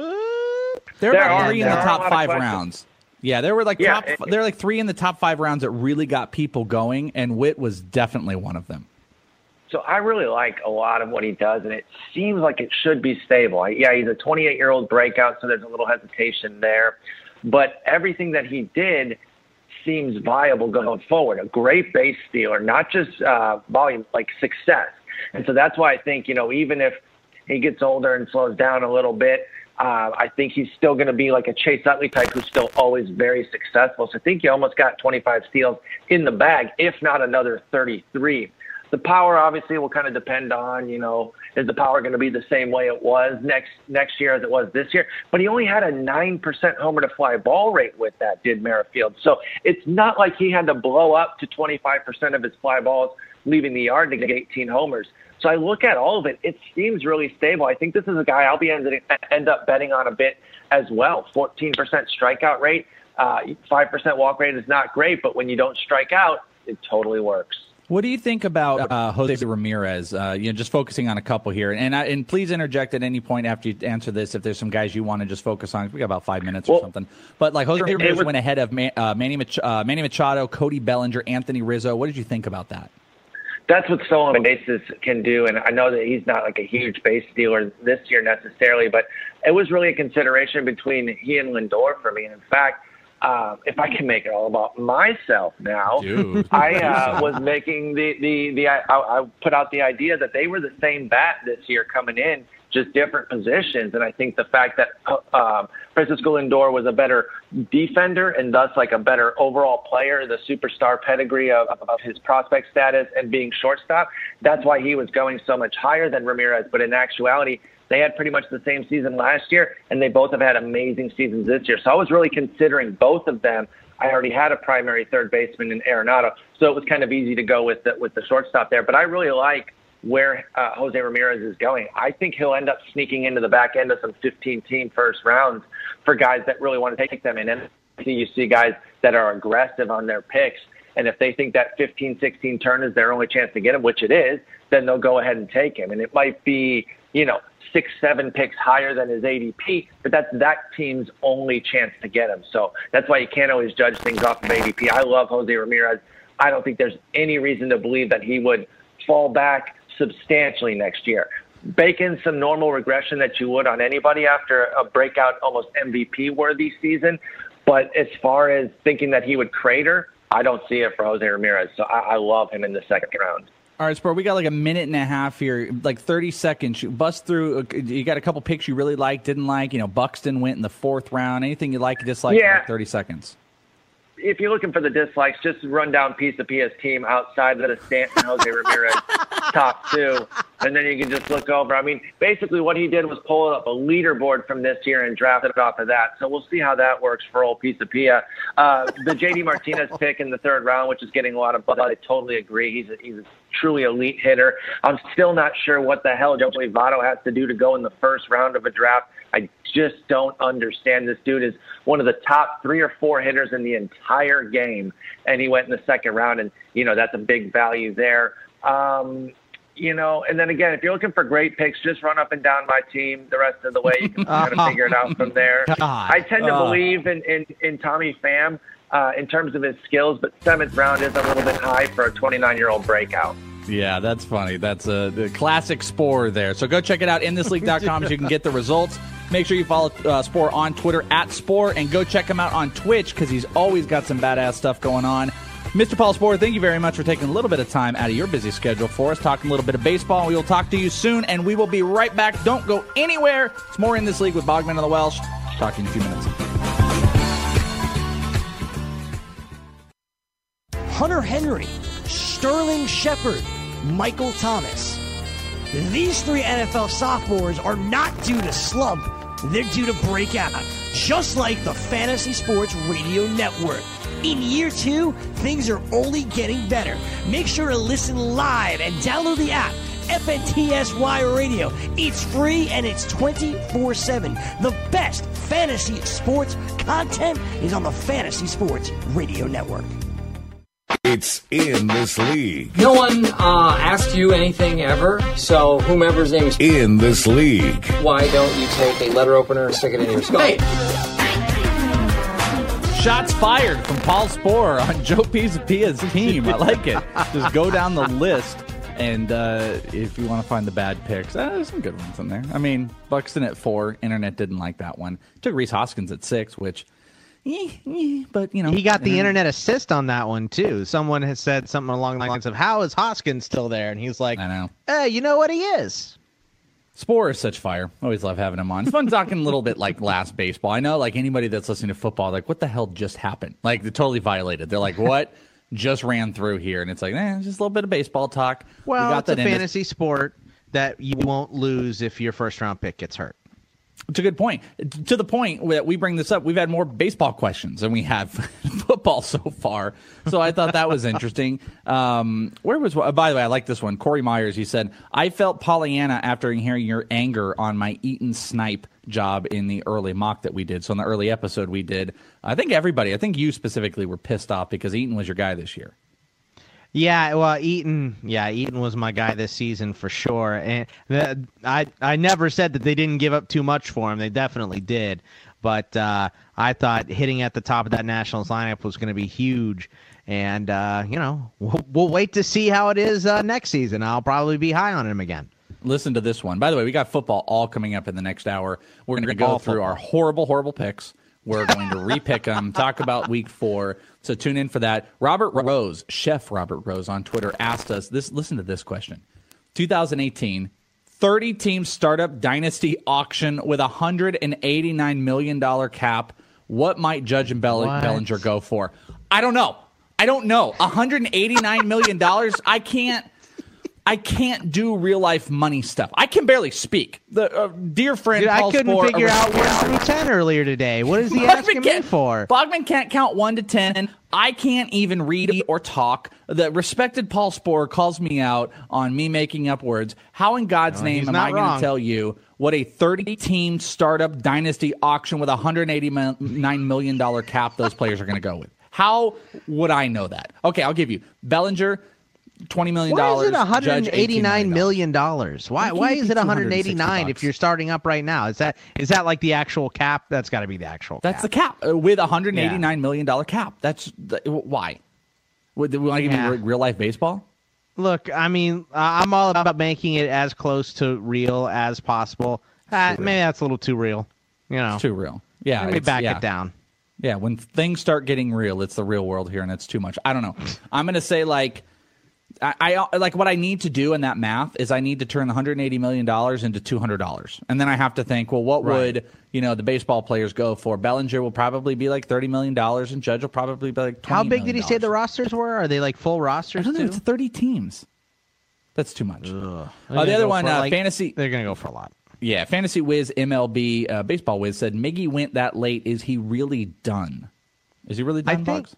what? There, There are are- three in there the are a top lot of five questions. rounds. Yeah, there were like Yeah, top. it- there were like three in the top five rounds that really got people going, and Witt was definitely one of them. So I really like a lot of what he does, and it seems like it should be stable. I, yeah, he's a twenty-eight-year-old breakout, so there's a little hesitation there. But everything that he did seems viable going forward. A great base stealer, not just uh, volume, like success. And so that's why I think, you know, even if he gets older and slows down a little bit, uh, I think he's still going to be like a Chase Utley type who's still always very successful. So I think you almost got twenty-five steals in the bag, if not another thirty-three. The power obviously will kind of depend on, you know, is the power going to be the same way it was next next year as it was this year? But he only had a nine percent homer to fly ball rate with that, did Merrifield. So it's not like he had to blow up to twenty-five percent of his fly balls leaving the yard to get eighteen homers. So I look at all of it. It seems really stable. I think this is a guy I'll be end, end up betting on a bit as well. fourteen percent strikeout rate, uh, five percent walk rate is not great, but when you don't strike out, it totally works. What do you think about uh, Jose Ramirez? Uh, you know, just focusing on a couple here, and I, and please interject at any point after you answer this if there's some guys you want to just focus on. We got about five minutes or Well, something. But like Jose it Ramirez was- went ahead of Man, uh, Manny, Mach- uh, Manny Machado, Cody Bellinger, Anthony Rizzo. What did you think about that? That's what stolen bases can do, and I know that he's not like a huge base stealer this year necessarily, but it was really a consideration between he and Lindor for me. And in fact, uh, if I can make it all about myself now, Dude. I uh, was making the the the I, I put out the idea that they were the same bat this year coming in, just different positions. And I think the fact that uh, um, Francisco Lindor was a better defender and thus like a better overall player, the superstar pedigree of, of his prospect status and being shortstop, that's why he was going so much higher than Ramirez. But in actuality, they had pretty much the same season last year, and they both have had amazing seasons this year. So I was really considering both of them. I already had a primary third baseman in Arenado, so it was kind of easy to go with the, with the shortstop there. But I really like where uh, Jose Ramirez is going. I think he'll end up sneaking into the back end of some fifteen-team first rounds for guys that really want to take them in. And you see guys that are aggressive on their picks, and if they think that fifteen, sixteen turn is their only chance to get him, which it is, then they'll go ahead and take him. And it might be, you know, six, seven picks higher than his A D P, but that's that team's only chance to get him. So that's why you can't always judge things off of A D P. I love Jose Ramirez. I don't think there's any reason to believe that he would fall back substantially next year. Bake in some normal regression that you would on anybody after a breakout, almost M V P-worthy season. But as far as thinking that he would crater, I don't see it for Jose Ramirez. So I, I love him in the second round. All right, Sport, we got like a minute and a half here, like thirty seconds. You bust through. You got a couple picks you really liked, didn't like. You know, Buxton went in the fourth round. Anything you like, dislike? Yeah. In like thirty seconds. If you're looking for the dislikes, just run down Pisa Pia's team outside of the Stanton Jose Ramirez top two, and then you can just look over. I mean, basically what he did was pull up a leaderboard from this year and draft it off of that. So we'll see how that works for old Pisa Pia. Uh, the J D Martinez pick in the third round, which is getting a lot of buzz, I totally agree. He's a, he's a truly elite hitter. I'm still not sure what the hell Joey Votto has to do to go in the first round of a draft. I just don't understand. This dude is one of the top three or four hitters in the entire game, and he went in the second round, and, you know, that's a big value there. Um, you know, and then again, if you're looking for great picks, just run up and down my team the rest of the way. You can kind of figure it out from there. God. I tend to Uh. believe in, in, in Tommy Pham uh, in terms of his skills, but seventh round is a little bit high for a twenty-nine-year-old breakout. Yeah, that's funny. That's a the classic Spore there. So go check it out, in this league dot com, so you can get the results. Make sure you follow uh, Spore on Twitter, at Spore, and go check him out on Twitch, because he's always got some badass stuff going on. Mister Paul Spore, thank you very much for taking a little bit of time out of your busy schedule for us, talking a little bit of baseball. We will talk to you soon, and we will be right back. Don't go anywhere. It's more In This League with Bogman and the Welsh. Talk to you in a few minutes. Hunter Henry, Sterling Shepard, Michael Thomas. These three N F L sophomores are not due to slump. They're due to break out, just like the Fantasy Sports Radio Network. In year two, things are only getting better. Make sure to listen live and download the app, F N T S Y Radio. It's free and it's twenty-four seven. The best fantasy sports content is on the Fantasy Sports Radio Network. It's In This League. No one uh, asked you anything ever, so whomever's name is In This League. Why don't you take a letter opener and stick it in your skull? Hey. Shots fired from Paul Sporer on Joe Pisapia's team. I like it. Just go down the list, and uh, if you want to find the bad picks, uh, there's some good ones in there. I mean, Buxton at four. Internet didn't like that one. Took Reese Hoskins at six, which... But, you know, he got the internet assist on that one, too. Someone has said something along the lines of, how is Hoskins still there? And he's like, I know. Hey, you know what he is? Sporer is such fire. Always love having him on. It's fun talking a little bit like last baseball. I know, like, anybody that's listening to football, like, what the hell just happened? Like, they're totally violated. They're like, what just ran through here? And it's like, eh, just a little bit of baseball talk. Well, we got it's a that fantasy sport that you won't lose if your first-round pick gets hurt. It's a good point. To the point that we bring this up, we've had more baseball questions than we have football so far. So I thought that was interesting. Um, where was? By the way, I like this one. Corey Myers. He said, "I felt Pollyanna after hearing your anger on my Eaton Snipe job in the early mock that we did. So in the early episode we did, I think everybody, I think you specifically, were pissed off because Eaton was your guy this year." Yeah, well, Eaton, yeah, Eaton was my guy this season for sure, and the, I, I never said that they didn't give up too much for him. They definitely did, but uh, I thought hitting at the top of that Nationals lineup was going to be huge, and uh, you know, we'll, we'll wait to see how it is uh, next season. I'll probably be high on him again. Listen to this one. By the way, we got football all coming up in the next hour. We're going to go all through football. our horrible, horrible picks. We're going to repick them, talk about week four. So tune in for that. Robert Rose, Chef Robert Rose on Twitter, asked us this. Listen to this question. twenty eighteen, thirty-team startup dynasty auction with a one hundred eighty-nine million dollars cap. What might Judge and Bell- Bellinger go for? I don't know. I don't know. one hundred eighty-nine million dollars? I can't. I can't do real life money stuff. I can barely speak. The uh, dear friend, Dude, Paul I couldn't Sporer, figure out one through ten earlier today. What is he asking me for? Bogman can't count one to ten. I can't even read or talk. The respected Paul Sporer calls me out on me making up words. How in God's No, name he's am not I going wrong. to tell you what a thirty-team startup dynasty auction with a one hundred eighty-nine million dollars cap those players are going to go with? How would I know that? Okay, I'll give you. Bellinger, twenty million dollars. Why is it one hundred eighty-nine Judge, million dollars? Why Why why can't it is be it one hundred eighty-nine bucks? if you're starting up right now? Is that is that like the actual cap? That's got to be the actual cap. That's the cap uh, with a one hundred eighty-nine million dollars cap. That's the, why. Would we want to give Yeah. you real life baseball? Look, I mean, uh, I'm all about making it as close to real as possible. Uh, maybe that's a little too real. You know, It's too real. Yeah, Maybe it's- back yeah. it down. Yeah, when things start getting real, it's the real world here, and it's too much. I don't know. I'm going to say, like, I, I like what I need to do in that math is I need to turn one hundred eighty million dollars into two hundred dollars. And then I have to think, well, what Right. would, you know, the baseball players go for? Bellinger will probably be like thirty million dollars, and Judge will probably be like twenty How big million did he say the rosters were? Are they like full rosters I don't know. too? It's thirty teams. That's too much. They're Uh, gonna the other go one, for, uh, like- fantasy. They're going to go for a lot. Yeah, Fantasy Wiz M L B uh, Baseball Wiz said Miggy went that late. Is he really done? Is he really done, I think- Bugs?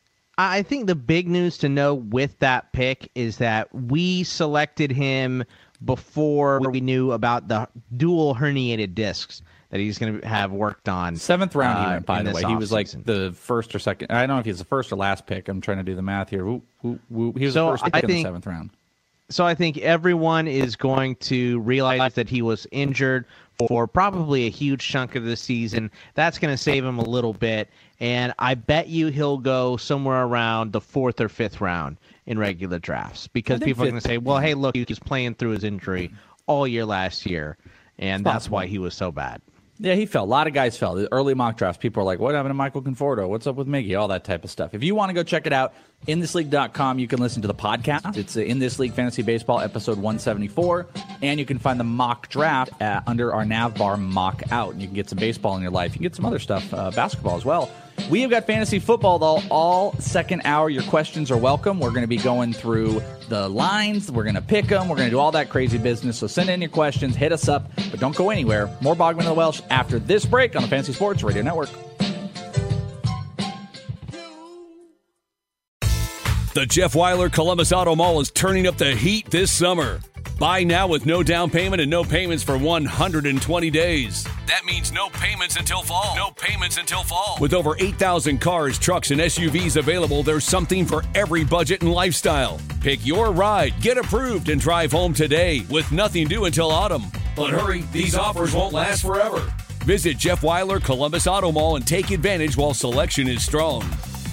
I think the big news to know with that pick is that we selected him before we knew about the dual herniated discs that he's going to have worked on. Seventh round he uh, went, by in the this way. He was like offseason. the first or second. I don't know if he's the first or last pick. I'm trying to do the math here. Woo, woo, woo. He was So the first pick I in the think- seventh round. So I think everyone is going to realize that he was injured for probably a huge chunk of the season. That's going to save him a little bit, and I bet you he'll go somewhere around the fourth or fifth round in regular drafts because think people are going to fifth- say, well, hey, look, he was playing through his injury all year last year, and It's that's possible. why he was so bad. Yeah, he fell. A lot of guys fell. The early mock drafts, people are like, what happened to Michael Conforto? What's up with Miggy? All that type of stuff. If you want to go check it out, in this league dot com, you can listen to the podcast. It's uh, In This League Fantasy Baseball, episode one seventy-four. And you can find the mock draft uh, under our nav bar mock out. And you can get some baseball in your life. You can get some other stuff, uh, basketball as well. We have got fantasy football, though, all second hour. Your questions are welcome. We're going to be going through the lines. We're going to pick them. We're going to do all that crazy business. So send in your questions. Hit us up. But don't go anywhere. More Bogman and the Welsh after this break on the Fantasy Sports Radio Network. The Jeff Weiler Columbus Auto Mall is turning up the heat this summer. Buy now with no down payment and no payments for one hundred twenty days. That means no payments until fall. No payments until fall. With over eight thousand cars, trucks, and S U Vs available, there's something for every budget and lifestyle. Pick your ride, get approved, and drive home today with nothing due until autumn. But hurry, these offers won't last forever. Visit Jeff Weiler Columbus Auto Mall and take advantage while selection is strong.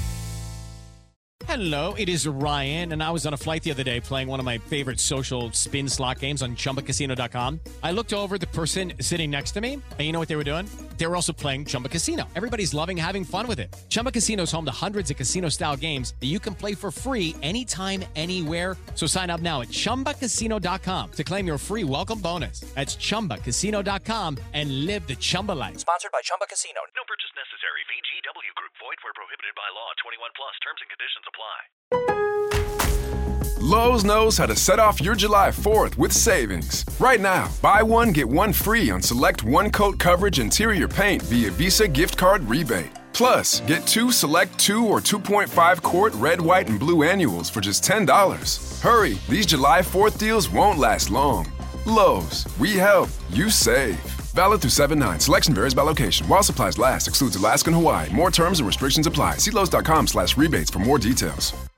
Hello, it is Ryan, and I was on a flight the other day playing one of my favorite social spin slot games on Chumba Casino dot com. I looked over at the person sitting next to me, and you know what they were doing? They were also playing Chumba Casino. Everybody's loving having fun with it. Chumba Casino is home to hundreds of casino-style games that you can play for free anytime, anywhere. So sign up now at Chumba Casino dot com to claim your free welcome bonus. That's Chumba Casino dot com and live the Chumba life. Sponsored by Chumba Casino. No purchase necessary. V G W Group. Void where prohibited by law. twenty-one plus. Terms and conditions apply. Lowe's knows how to set off your July fourth with savings. Right now, buy one, get one free on select one-coat coverage interior paint via Visa gift card rebate. Plus, get two select two or two point five quart red, white, and blue annuals for just ten dollars. Hurry, these July fourth deals won't last long. Lowe's, we help, you save. Valid through seven nine. Selection varies by location. While supplies last, excludes Alaska and Hawaii. More terms and restrictions apply. See Lowe's dot com slash rebates for more details.